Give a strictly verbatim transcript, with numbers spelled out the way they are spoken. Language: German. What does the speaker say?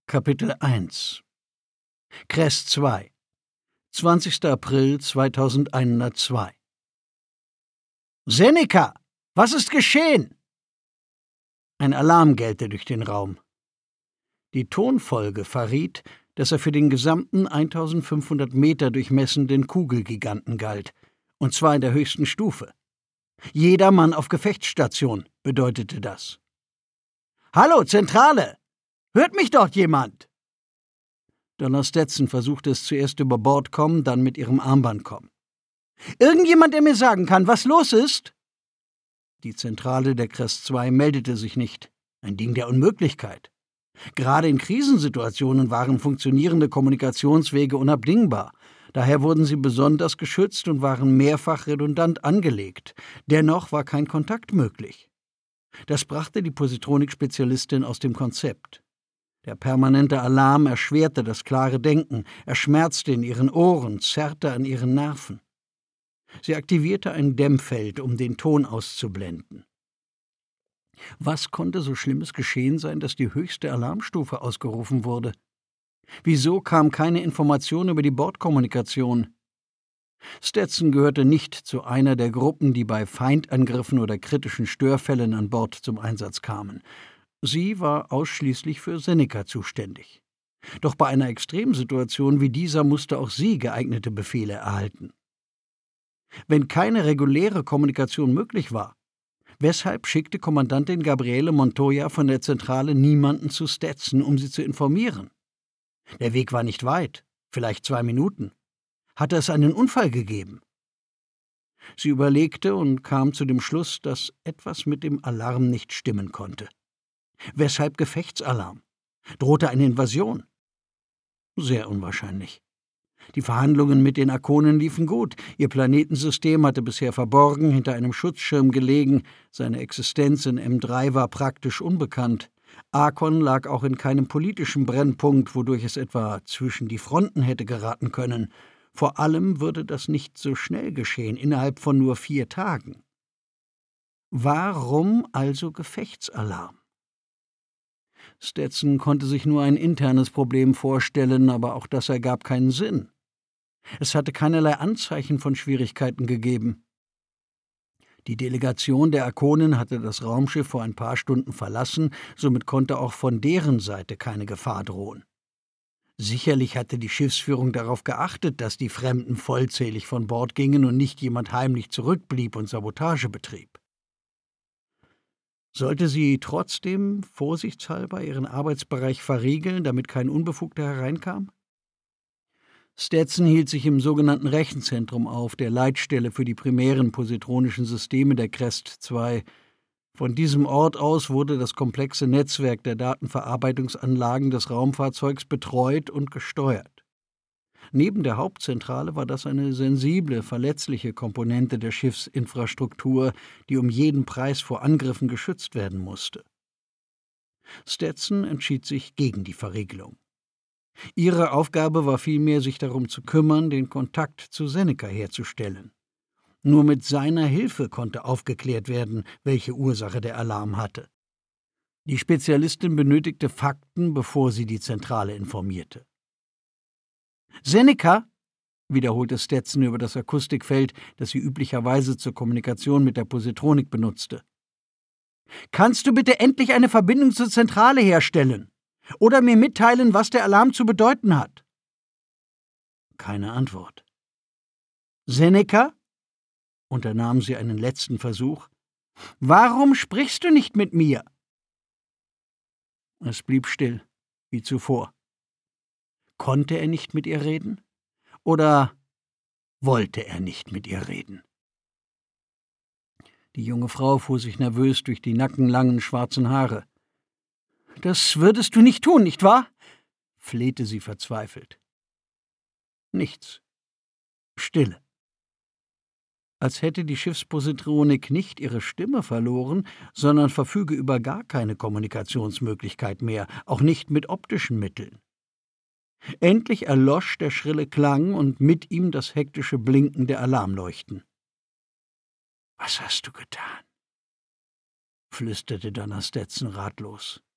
Kapitel eins Crest zwei zwanzigster April zweitausendeinhundertzwei Seneca, was ist geschehen? Ein Alarm gellte durch den Raum. Die Tonfolge verriet, dass er für den gesamten eintausendfünfhundert Meter durchmessenden Kugelgiganten galt, und zwar in der höchsten Stufe. Jeder Mann auf Gefechtsstation bedeutete das. »Hallo, Zentrale! Hört mich dort jemand?« Donna Stetson versuchte es zuerst über Bord kommen, dann mit ihrem Armband kommen. »Irgendjemand, der mir sagen kann, was los ist?« Die Zentrale der Crest zwei meldete sich nicht. Ein Ding der Unmöglichkeit. Gerade in Krisensituationen waren funktionierende Kommunikationswege unabdingbar. Daher wurden sie besonders geschützt und waren mehrfach redundant angelegt. Dennoch war kein Kontakt möglich. Das brachte die Positronik-Spezialistin aus dem Konzept. Der permanente Alarm erschwerte das klare Denken, er schmerzte in ihren Ohren, zerrte an ihren Nerven. Sie aktivierte ein Dämmfeld, um den Ton auszublenden. Was konnte so Schlimmes geschehen sein, dass die höchste Alarmstufe ausgerufen wurde? Wieso kam keine Information über die Bordkommunikation? Stetson gehörte nicht zu einer der Gruppen, die bei Feindangriffen oder kritischen Störfällen an Bord zum Einsatz kamen. Sie war ausschließlich für Seneca zuständig. Doch bei einer Extremsituation wie dieser musste auch sie geeignete Befehle erhalten. Wenn keine reguläre Kommunikation möglich war, weshalb schickte Kommandantin Gabriele Montoya von der Zentrale niemanden zu Stetson, um sie zu informieren? Der Weg war nicht weit, vielleicht zwei Minuten. Hatte es einen Unfall gegeben? Sie überlegte und kam zu dem Schluss, dass etwas mit dem Alarm nicht stimmen konnte. Weshalb Gefechtsalarm? Drohte eine Invasion? Sehr unwahrscheinlich. Die Verhandlungen mit den Arkonen liefen gut. Ihr Planetensystem hatte bisher verborgen, hinter einem Schutzschirm gelegen. Seine Existenz in M drei war praktisch unbekannt. Arkon lag auch in keinem politischen Brennpunkt, wodurch es etwa zwischen die Fronten hätte geraten können. Vor allem würde das nicht so schnell geschehen, innerhalb von nur vier Tagen. Warum also Gefechtsalarm? Stetson konnte sich nur ein internes Problem vorstellen, aber auch das ergab keinen Sinn. Es hatte keinerlei Anzeichen von Schwierigkeiten gegeben. Die Delegation der Arkonen hatte das Raumschiff vor ein paar Stunden verlassen, somit konnte auch von deren Seite keine Gefahr drohen. Sicherlich hatte die Schiffsführung darauf geachtet, dass die Fremden vollzählig von Bord gingen und nicht jemand heimlich zurückblieb und Sabotage betrieb. Sollte sie trotzdem vorsichtshalber ihren Arbeitsbereich verriegeln, damit kein Unbefugter hereinkam? Stetson hielt sich im sogenannten Rechenzentrum auf, der Leitstelle für die primären positronischen Systeme der Crest zwei. Von diesem Ort aus wurde das komplexe Netzwerk der Datenverarbeitungsanlagen des Raumfahrzeugs betreut und gesteuert. Neben der Hauptzentrale war das eine sensible, verletzliche Komponente der Schiffsinfrastruktur, die um jeden Preis vor Angriffen geschützt werden musste. Stetson entschied sich gegen die Verriegelung. Ihre Aufgabe war vielmehr, sich darum zu kümmern, den Kontakt zu Seneca herzustellen. Nur mit seiner Hilfe konnte aufgeklärt werden, welche Ursache der Alarm hatte. Die Spezialistin benötigte Fakten, bevor sie die Zentrale informierte. »Seneca«, wiederholte Stetson über das Akustikfeld, das sie üblicherweise zur Kommunikation mit der Positronik benutzte. »Kannst du bitte endlich eine Verbindung zur Zentrale herstellen? Oder mir mitteilen, was der Alarm zu bedeuten hat?« Keine Antwort. »Seneca«, unternahm sie einen letzten Versuch, »warum sprichst du nicht mit mir?« Es blieb still, wie zuvor. Konnte er nicht mit ihr reden? Oder wollte er nicht mit ihr reden? Die junge Frau fuhr sich nervös durch die nackenlangen schwarzen Haare. »Das würdest du nicht tun, nicht wahr?« flehte sie verzweifelt. Nichts. Stille. Als hätte die Schiffspositronik nicht ihre Stimme verloren, sondern verfüge über gar keine Kommunikationsmöglichkeit mehr, auch nicht mit optischen Mitteln. Endlich erlosch der schrille Klang und mit ihm das hektische Blinken der Alarmleuchten. »Was hast du getan?« flüsterte Donna Stetson ratlos.